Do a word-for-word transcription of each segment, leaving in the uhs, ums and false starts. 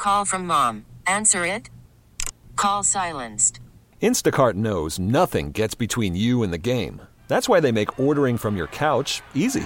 Call from mom. Answer it. Call silenced. Instacart knows nothing gets between you and the game. That's why they make ordering from your couch easy.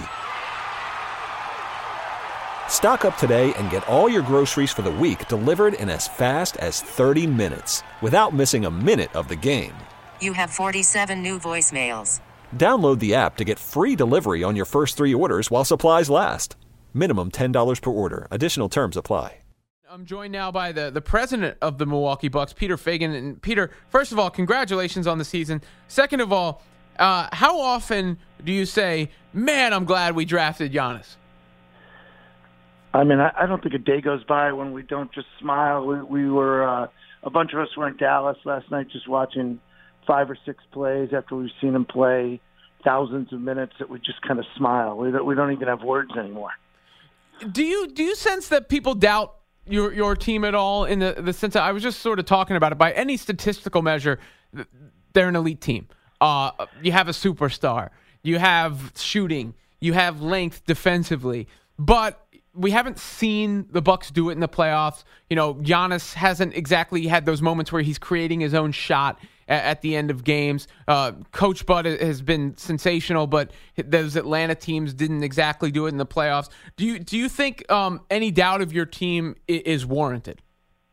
Stock up today and get all your groceries for the week delivered in as fast as thirty minutes without missing a minute of the game. You have forty-seven new voicemails. Download the app to get free delivery on your first three orders while supplies last. Minimum ten dollars per order. Additional terms apply. I'm joined now by the, the president of the Milwaukee Bucks, Peter Feigin. And Peter, first of all, congratulations on the season. Second of all, uh, how often do you say, man, I'm glad we drafted Giannis? I mean, I, I don't think a day goes by when we don't just smile. We, we were, uh, a bunch of us were in Dallas last night just watching five or six plays after we've seen him play thousands of minutes that we just kind of smile. We don't, we don't even have words anymore. Do you do you sense that people doubt your your team at all, in the, the sense that I was just sort of talking about it, by any statistical measure, they're an elite team. Uh, you have a superstar, you have shooting, you have length defensively, but we haven't seen the Bucks do it in the playoffs. You know, Giannis hasn't exactly had those moments where he's creating his own shot at, at the end of games. Uh, Coach Bud has been sensational, but those Atlanta teams didn't exactly do it in the playoffs. Do you do you think um, any doubt of your team is warranted?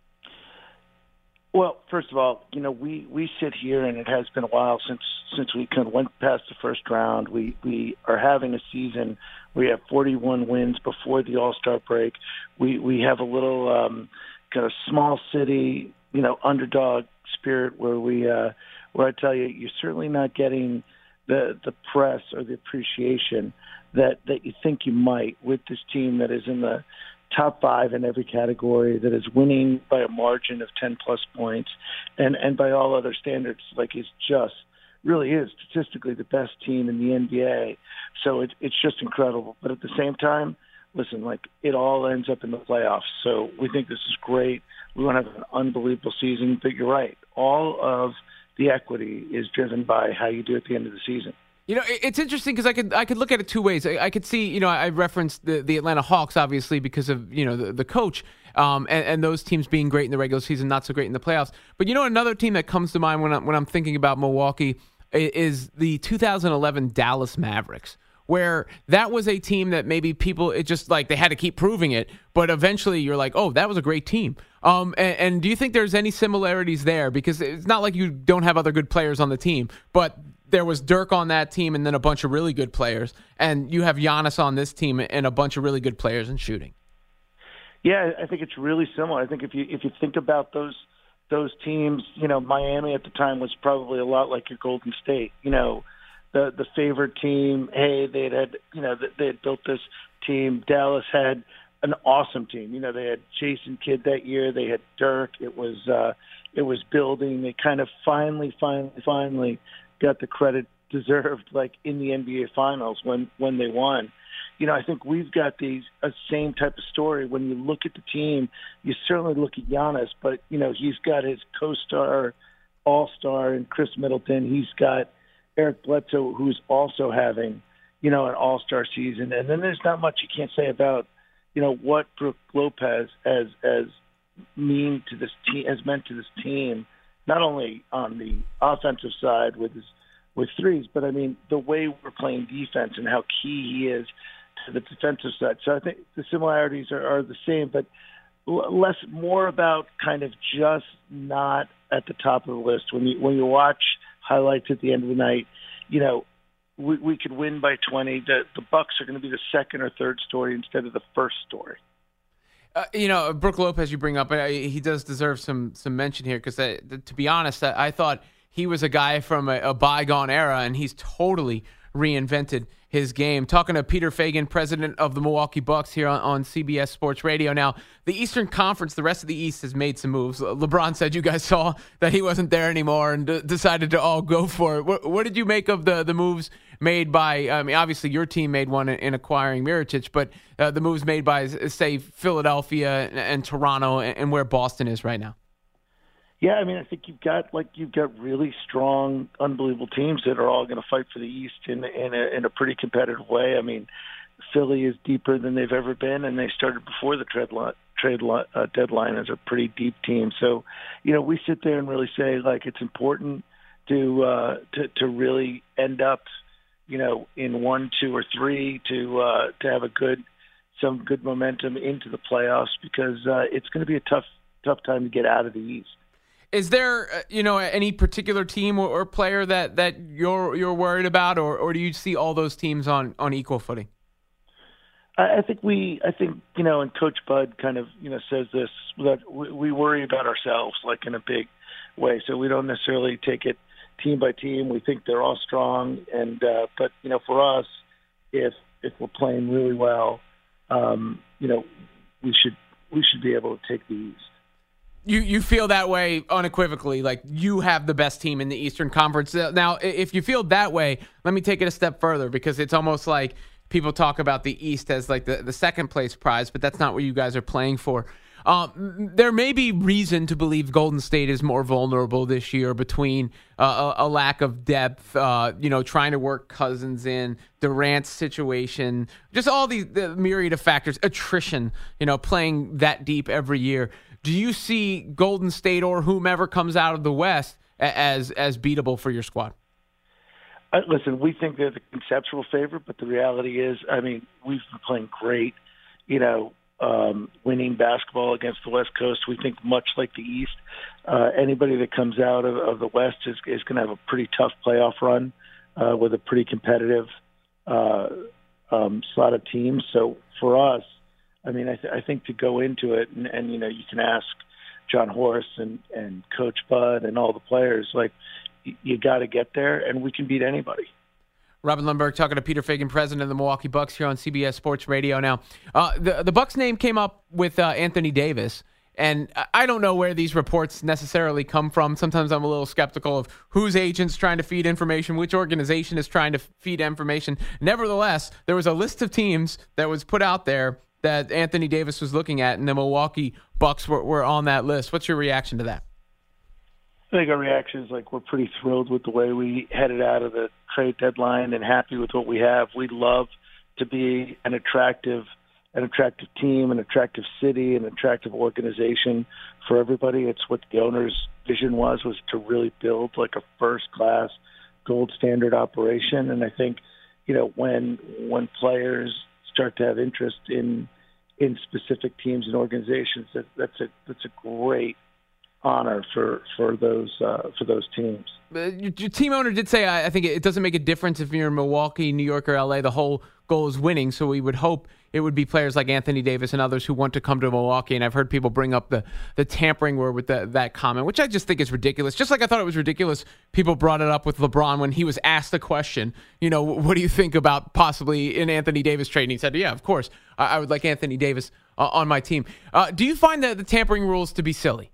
Well, first of all, you know, we, we sit here, and it has been a while since since we kind of went past the first round. We we are having a season. We have forty-one wins before the All-Star break. We we have a little um, kind of small city, you know, underdog spirit where we uh, where I tell you, you're certainly not getting the the press or the appreciation that that you think you might with this team that is in the top five in every category, that is winning by a margin of ten plus points, and, and by all other standards, like it's just really is statistically the best team in the N B A. So it, it's just incredible. But at the same time, listen, like it all ends up in the playoffs. So we think this is great. We want to have an unbelievable season. But you're right. All of the equity is driven by how you do at the end of the season. You know, it's interesting because I could I could look at it two ways. I, I could see, you know, I referenced the, the Atlanta Hawks, obviously, because of, you know, the, the coach um, and, and those teams being great in the regular season, not so great in the playoffs. But, you know, another team that comes to mind when I'm, when I'm thinking about Milwaukee is the two thousand eleven Dallas Mavericks, where that was a team that maybe people, it just like they had to keep proving it. But eventually you're like, oh, that was a great team. Um, and, and do you think there's any similarities there? Because it's not like you don't have other good players on the team, but there was Dirk on that team and then a bunch of really good players. And you have Giannis on this team and a bunch of really good players in shooting. Yeah, I think it's really similar. I think if you if you think about those those teams, you know, Miami at the time was probably a lot like your Golden State. You know, the the favored team. Hey, they had you know they had built this team. Dallas had an awesome team. You know, they had Jason Kidd that year. They had Dirk. It was uh, it was building. They kind of finally, finally, finally got the credit deserved, like in the N B A Finals when when they won. You know, I think we've got these a same type of story. When you look at the team, you certainly look at Giannis, but you know he's got his co-star, all-star, and Chris Middleton. He's got Eric Bledsoe, who's also having you know an all-star season. And then there's not much you can't say about you know what Brook Lopez has as mean to this team has meant to this team. Not only on the offensive side with his with threes, but I mean the way we're playing defense and how key he is to the defensive side. So I think the similarities are, are the same, but less more about kind of just not at the top of the list. When you when you watch highlights at the end of the night, you know we, we could win by twenty. The the Bucks are going to be the second or third story instead of the first story. Uh, you know, Brook Lopez, you bring up, uh, he does deserve some some mention here because, uh, to be honest, I, I thought he was a guy from a, a bygone era, and he's totally reinvented his game. Talking to Peter Feigin, president of the Milwaukee Bucks, here on, on C B S Sports Radio. Now, the Eastern Conference, the rest of the East has made some moves. LeBron said you guys saw that he wasn't there anymore and d- decided to all go for it. What, what did you make of the, the moves made by, I mean, obviously your team made one in, in acquiring Mirotic, but uh, the moves made by, say, Philadelphia and, and Toronto and, and where Boston is right now? Yeah, I mean, I think you've got like you've got really strong, unbelievable teams that are all going to fight for the East in in a, in a pretty competitive way. I mean, Philly is deeper than they've ever been, and they started before the trade trade li- uh, deadline as a pretty deep team. So, you know, we sit there and really say, like, it's important to uh, to to really end up, you know, in one, two, or three to uh, to have a good some good momentum into the playoffs because uh, it's going to be a tough tough time to get out of the East. Is there, uh, you know, any particular team or, or player that, that you're you're worried about, or, or do you see all those teams on, on equal footing? I, I think we, I think you know, and Coach Bud kind of you know says this that we, we worry about ourselves like in a big way, so we don't necessarily take it team by team. We think they're all strong, and uh, but you know, for us, if if we're playing really well, um, you know, we should we should be able to take the East. You you feel that way unequivocally, like you have the best team in the Eastern Conference. Now, if you feel that way, let me take it a step further because it's almost like people talk about the East as like the, the second place prize, but that's not what you guys are playing for. Um, there may be reason to believe Golden State is more vulnerable this year between uh, a, a lack of depth, uh, you know, trying to work Cousins in, Durant's situation, just all these the myriad of factors, attrition, you know, playing that deep every year. Do you see Golden State or whomever comes out of the West as as beatable for your squad? Uh, listen, we think they're the conceptual favorite, but the reality is, I mean, we've been playing great, you know, um, winning basketball against the West Coast. We think much like the East, uh, anybody that comes out of, of the West is, is going to have a pretty tough playoff run uh, with a pretty competitive uh, um, slot of teams. So for us, I mean, I, th- I think to go into it, and, and you know, you can ask John Horst and, and Coach Bud and all the players, like, y- you got to get there, and we can beat anybody. Robin Lundberg talking to Peter Feigin, president of the Milwaukee Bucks here on C B S Sports Radio. Now, uh, the the Bucks name came up with uh, Anthony Davis, and I don't know where these reports necessarily come from. Sometimes I'm a little skeptical of whose agent's trying to feed information, which organization is trying to feed information. Nevertheless, there was a list of teams that was put out there that Anthony Davis was looking at, and the Milwaukee Bucks were, were on that list. What's your reaction to that? I think our reaction is like we're pretty thrilled with the way we headed out of the trade deadline and happy with what we have. We love to be an attractive, an attractive team, an attractive city, an attractive organization for everybody. It's what the owner's vision was, was to really build like a first-class, gold standard operation. And I think, you know, when when players start to have interest in in specific teams and organizations, that, that's a that's a great honor for for those uh, for those teams. Uh, your, your team owner did say, I, I think it doesn't make a difference if you're in Milwaukee, New York, or L A. The whole goal is winning. So we would hope it would be players like Anthony Davis and others who want to come to Milwaukee. And I've heard people bring up the the tampering word with the, that comment, which I just think is ridiculous. Just like I thought it was ridiculous, people brought it up with LeBron when he was asked the question, you know, what do you think about possibly an Anthony Davis trade? And he said, yeah, of course, I, I would like Anthony Davis uh, on my team. Uh, do you find the, the tampering rules to be silly?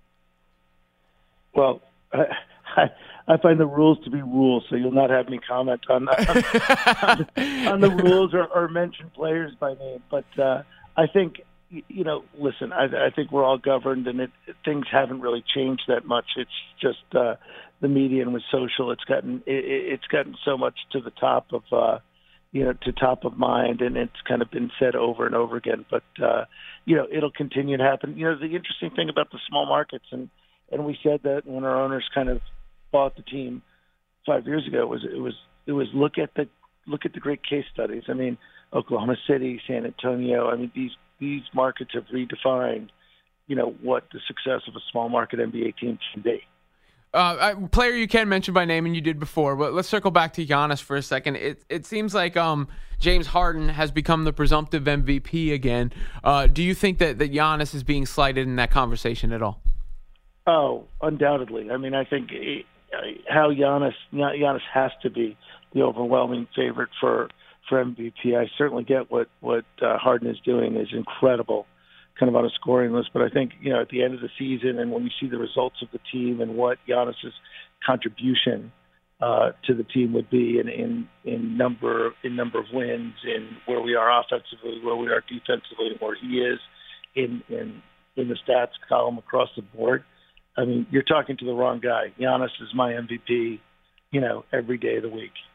Well, I, I, I find the rules to be rules, so you'll not have me comment on, on, on, on the rules or, or mention players by name. But uh, I think, you know, listen, I, I think we're all governed, and it, things haven't really changed that much. It's just uh, the media and with social, it's gotten it, it's gotten so much to the top of, uh, you know, to top of mind, and it's kind of been said over and over again. But uh, you know, it'll continue to happen. You know, the interesting thing about the small markets and And we said that when our owners kind of bought the team five years ago, it was it was it was look at the look at the great case studies. I mean, Oklahoma City, San Antonio. I mean, these these markets have redefined, you know, what the success of a small market N B A team can be. Uh, a player you can mention by name, and you did before, but let's circle back to Giannis for a second. It it seems like um, James Harden has become the presumptive M V P again. Uh, do you think that, that Giannis is being slighted in that conversation at all? Oh, undoubtedly. I mean, I think how Giannis Giannis has to be the overwhelming favorite for, for M V P. I certainly get what what uh, Harden is doing is incredible, kind of on a scoring list. But I think, you know, at the end of the season, and when you see the results of the team and what Giannis's contribution uh, to the team would be in, in in number in number of wins, in where we are offensively, where we are defensively, and where he is in in in the stats column across the board. I mean, you're talking to the wrong guy. Giannis is my M V P, you know, every day of the week.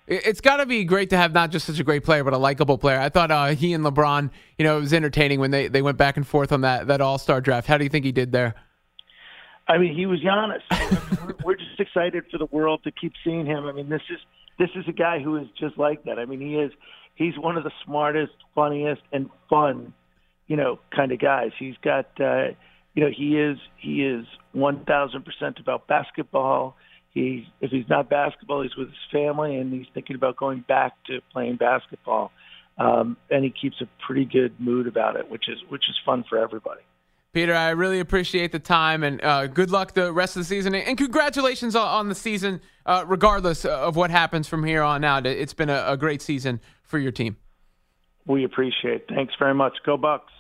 It's got to be great to have not just such a great player, but a likable player. I thought uh, he and LeBron, you know, it was entertaining when they, they went back and forth on that, that All-Star draft. How do you think he did there? I mean, he was Giannis. we're, we're just excited for the world to keep seeing him. I mean, this is this is a guy who is just like that. I mean, he is he's one of the smartest, funniest, and fun, you know, kind of guys. He's got, uh, you know, he is he is one thousand percent about basketball. He, if he's not basketball, he's with his family, and he's thinking about going back to playing basketball. Um, and he keeps a pretty good mood about it, which is which is fun for everybody. Peter, I really appreciate the time, and uh, good luck the rest of the season. And congratulations on, on the season, uh, regardless of what happens from here on out. It's been a, a great season for your team. We appreciate it. Thanks very much. Go Bucks.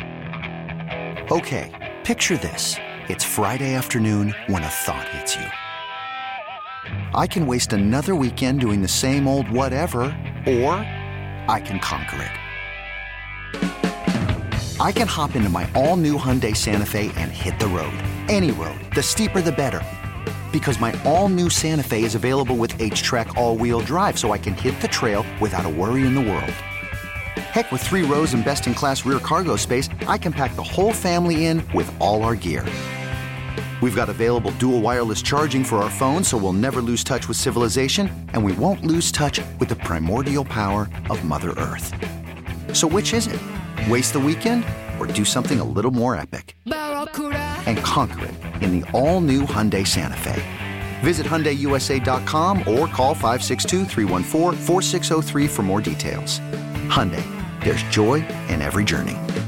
Okay, picture this. It's Friday afternoon when a thought hits you. I can waste another weekend doing the same old whatever, or I can conquer it. I can hop into my all-new Hyundai Santa Fe and hit the road. Any road. The steeper, the better. Because my all-new Santa Fe is available with H-Track all-wheel drive, so I can hit the trail without a worry in the world. Heck, with three rows and best-in-class rear cargo space, I can pack the whole family in with all our gear. We've got available dual wireless charging for our phones, so we'll never lose touch with civilization, and we won't lose touch with the primordial power of Mother Earth. So which is it? Waste the weekend or do something a little more epic? And conquer it in the all-new Hyundai Santa Fe. Visit Hyundai U S A dot com or call five six two, three one four, four six zero three for more details. Hyundai, there's joy in every journey.